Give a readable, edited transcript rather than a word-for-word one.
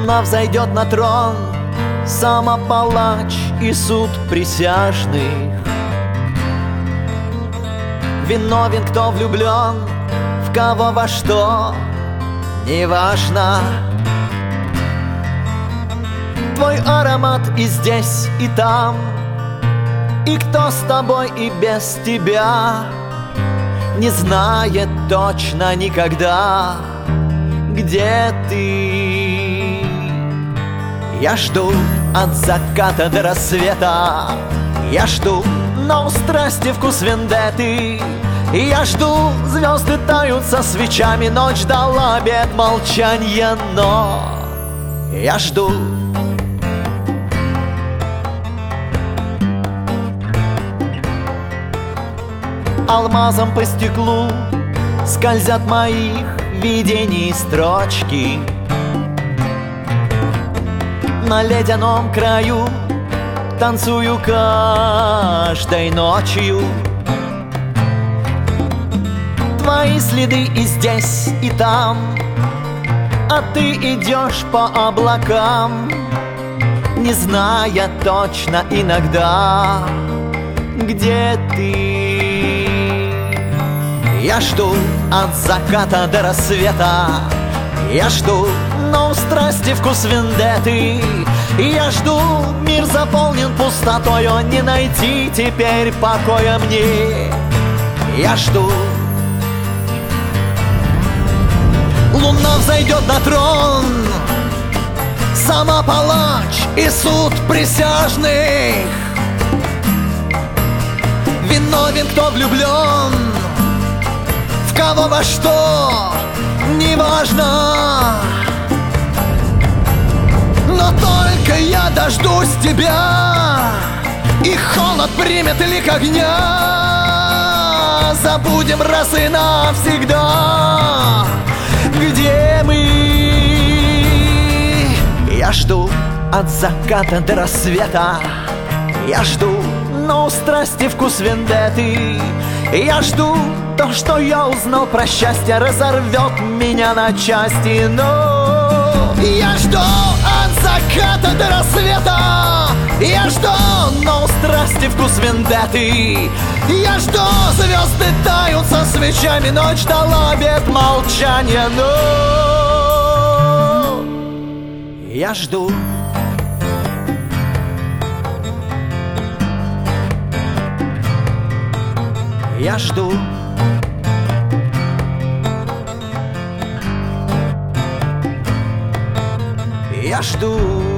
Луна взойдет на трон, самопалач и суд присяжных. Виновен, кто влюблен, в кого во что, неважно. Твой аромат и здесь, и там, и кто с тобой и без тебя, не знает точно никогда, где ты. Я жду от заката до рассвета, я жду, но у страсти вкус вендетты. И я жду, звезды тают со свечами, ночь дала обет молчанья, но я жду. Алмазом по стеклу скользят моих видений строчки. На ледяном краю танцую каждой ночью. Твои следы и здесь, и там, а ты идешь по облакам, не зная точно иногда, где ты. Я жду от заката до рассвета, я жду, но у страсти вкус вендетты. Я жду, мир заполнен пустотою, не найти теперь покоя мне. Я жду. Луна взойдет на трон, сама палач и суд присяжных. Виновен, кто влюблен, в кого во что, неважно. Но только я дождусь тебя, и холод примет лик огня. Забудем раз и навсегда, где мы. Я жду от заката до рассвета, я жду, но у страсти вкус вендетты. Я жду, то, что я узнал про счастье, разорвет меня на части. Но я жду от заката до рассвета, я жду, но у страсти вкус вендетты. Я жду, звезды тают со свечами, ночь дала обет молчания, но я жду. Я жду. Я жду.